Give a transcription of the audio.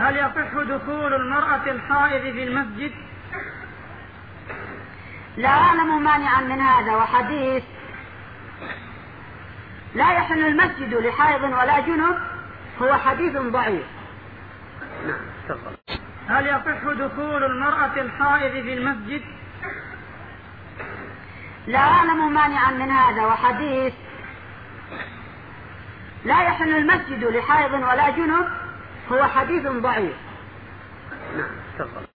هل يصح دخول المرأة الحائض في المسجد؟ لا أعلم مانعا من هذا، وحديث لا يحل المسجد لحائض ولا جنب هو حديث ضعيف. هل يصح دخول المرأة الحائض في المسجد؟ لا أعلم مانعا من هذا، وحديث لا يحل المسجد لحائض ولا جنب هو حديث ضعيف.